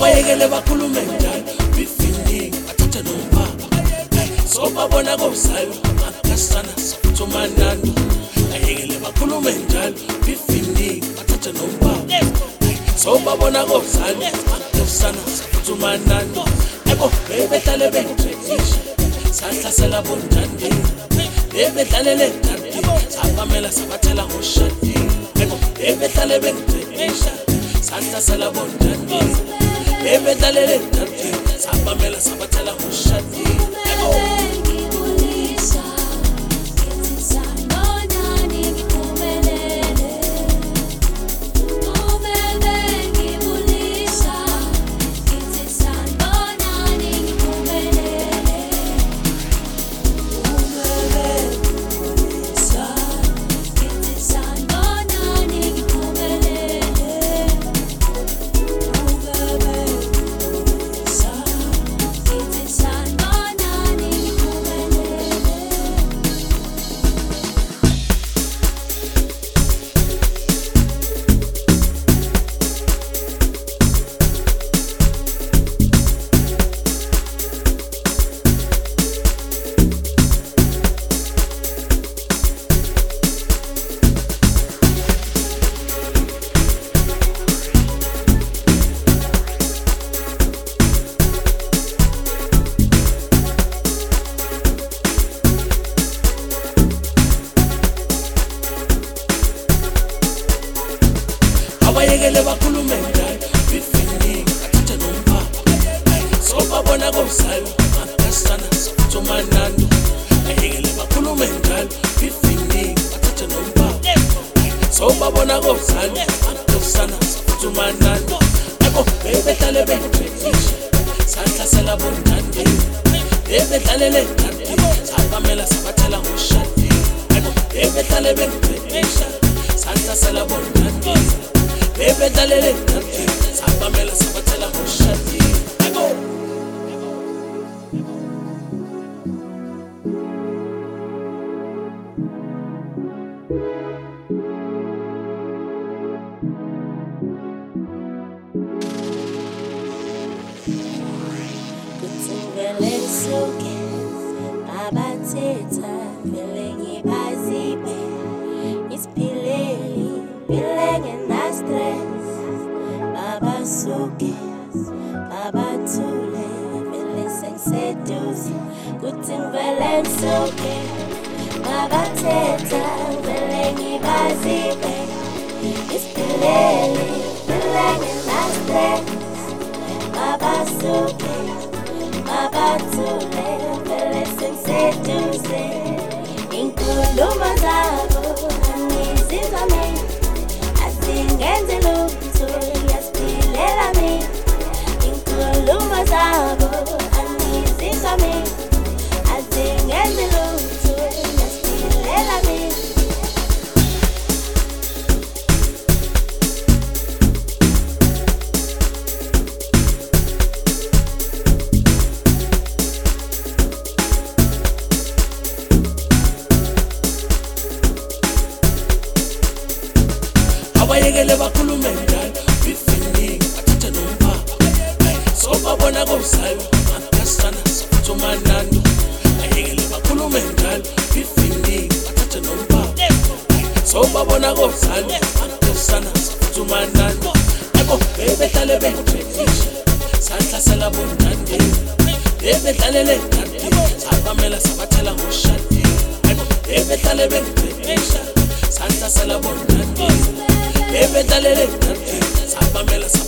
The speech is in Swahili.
abayekele bakhulume njalo bifini bathathe nombaba so babona kosayo akasana sokumanando ayekele bakhulume njalo bifini bathathe nombaba so babona kosayo akasana sokumanando ebo bebehlale betrekisha sahlasela bondande bebedlalele dandi sapamela sabathela ngoshadi ebo bebehlale betrekisha sahlasela bondande bebedlalele dandi sapamela sabathela ngoshadi ebo abayekele bakhulume njalo bifini bathathe nombaba so babona kosayo akasana sokumanando ayekele bakhulume njalo bifini bathathe nombaba so babona kosayo akasana sokumanando ebo bebehlale betrekisha sahlasela bondande bebedlalele dandi sapamela sabathela ngoshadi ebo bebehlale betrekisha sahlasela bondande bebedlalele dandi sapamela sabathela ngoshadi ebo Suke abathetha vele ngibazibe isiphileli bilenge na stress babasuke babathule vele sengiseduze kuthi ngivele ngisuke abathetha vele ngibazibe isiphileli bilenge na stress babasuke abathule vele sengiseduze inkulumo zabo angizizwa mina azingenzi lutho yasiphilela mina inkulumo zabo angizizwa mina azingenzi lutho yasiphilela mina abayekele bakhulume njalo bifini bathathe nombaba so babona kosayo akasana sokumanando ayekele bakhulume njalo bifini bathathe nombaba so babona kosayo akasana sokumanando ebo bebehlale betrekisha sahlasela bondande bebedlalele dandi sapamela sabathela ngoshadi ebo bebehlale betrekisha sahlasela bondande bebedlalele dandi sapamela